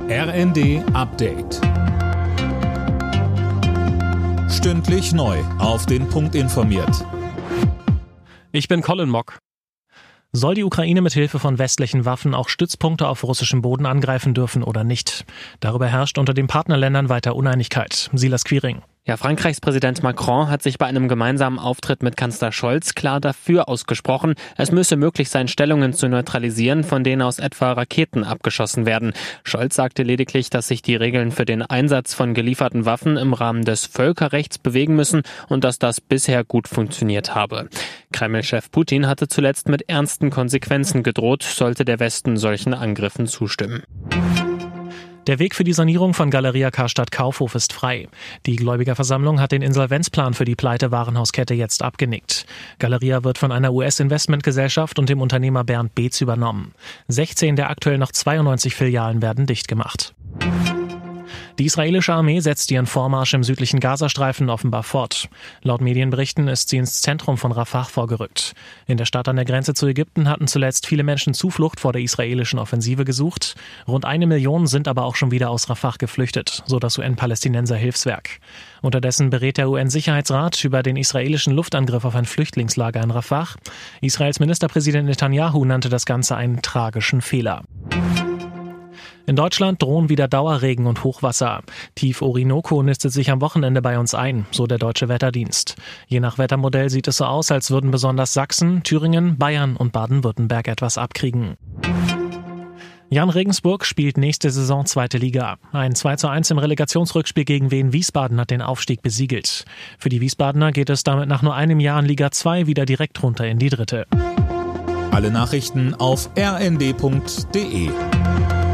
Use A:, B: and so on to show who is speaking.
A: RND Update. Stündlich neu auf den Punkt informiert.
B: Ich bin Colin Mock. Soll die Ukraine mit Hilfe von westlichen Waffen auch Stützpunkte auf russischem Boden angreifen dürfen oder nicht? Darüber herrscht unter den Partnerländern weiter Uneinigkeit. Silas Quiring.
C: Ja, Frankreichs Präsident Macron hat sich bei einem gemeinsamen Auftritt mit Kanzler Scholz klar dafür ausgesprochen, es müsse möglich sein, Stellungen zu neutralisieren, von denen aus etwa Raketen abgeschossen werden. Scholz sagte lediglich, dass sich die Regeln für den Einsatz von gelieferten Waffen im Rahmen des Völkerrechts bewegen müssen und dass das bisher gut funktioniert habe. Kreml-Chef Putin hatte zuletzt mit ernsten Konsequenzen gedroht, sollte der Westen solchen Angriffen zustimmen.
B: Der Weg für die Sanierung von Galeria Karstadt Kaufhof ist frei. Die Gläubigerversammlung hat den Insolvenzplan für die Pleite-Warenhauskette jetzt abgenickt. Galeria wird von einer US-Investmentgesellschaft und dem Unternehmer Bernd Beetz übernommen. 16 der aktuell noch 92 Filialen werden dicht gemacht. Die israelische Armee setzt ihren Vormarsch im südlichen Gazastreifen offenbar fort. Laut Medienberichten ist sie ins Zentrum von Rafah vorgerückt. In der Stadt an der Grenze zu Ägypten hatten zuletzt viele Menschen Zuflucht vor der israelischen Offensive gesucht. Rund 1 Million sind aber auch schon wieder aus Rafah geflüchtet, so das UN-Palästinenser Hilfswerk. Unterdessen berät der UN-Sicherheitsrat über den israelischen Luftangriff auf ein Flüchtlingslager in Rafah. Israels Ministerpräsident Netanyahu nannte das Ganze einen tragischen Fehler. In Deutschland drohen wieder Dauerregen und Hochwasser. Tief Orinoco nistet sich am Wochenende bei uns ein, so der Deutsche Wetterdienst. Je nach Wettermodell sieht es so aus, als würden besonders Sachsen, Thüringen, Bayern und Baden-Württemberg etwas abkriegen. Jan Regensburg spielt nächste Saison 2. Liga. Ein 2:1 im Relegationsrückspiel gegen Wien Wiesbaden hat den Aufstieg besiegelt. Für die Wiesbadener geht es damit nach nur einem Jahr in Liga 2 wieder direkt runter in die 3.
A: Alle Nachrichten auf rnd.de.